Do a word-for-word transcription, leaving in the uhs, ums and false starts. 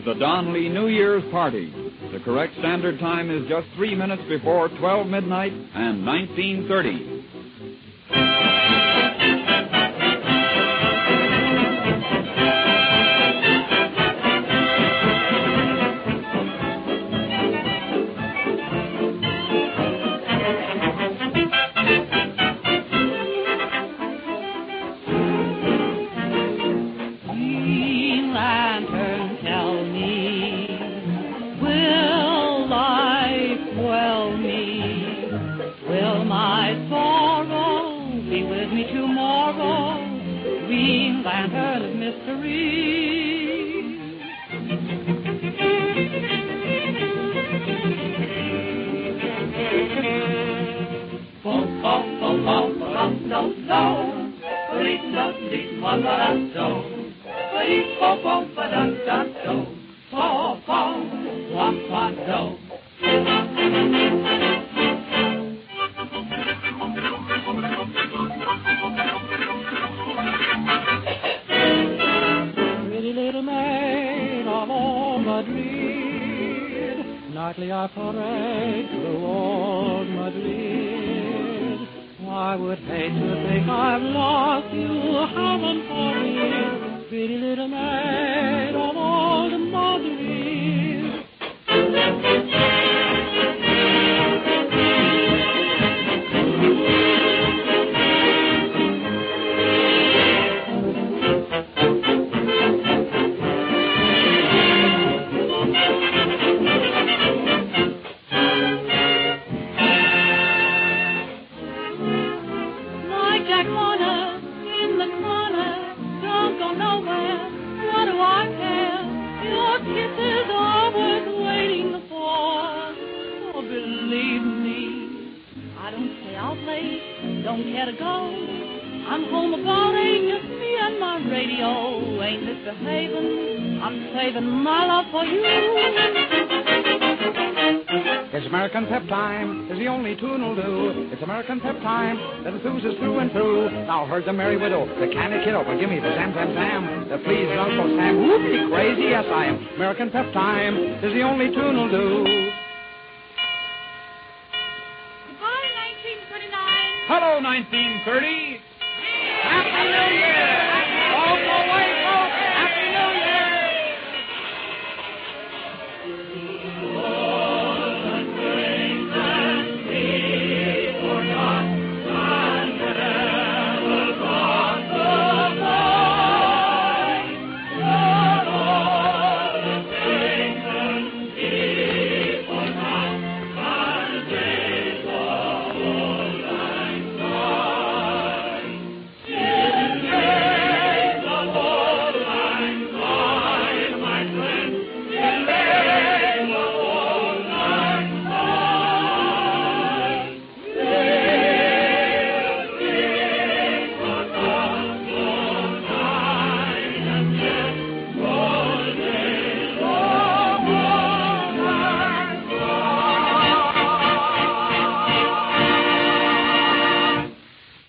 the Don Lee New Year's Party. The correct standard time is just three minutes before twelve midnight and nineteen thirty. Nightly I parade through old Madrid. I would hate to think I've lost you, haven't forgiven, pretty little maid of old Madrid. Don't care to go. I'm home about eight, just me and my radio. Ain't misbehaving. I'm saving my love for you. It's American Pep Time is the only tune'll do. It's American Pep Time that enthuses through and through. Now heard the Merry Widow, the Candy Kiddo, but give me the Sam Sam Sam, the Please Uncle Sam. Whoopie crazy, yes I am. American Pep Time is the only tune'll do. Hello, nineteen thirty. Happy New Year!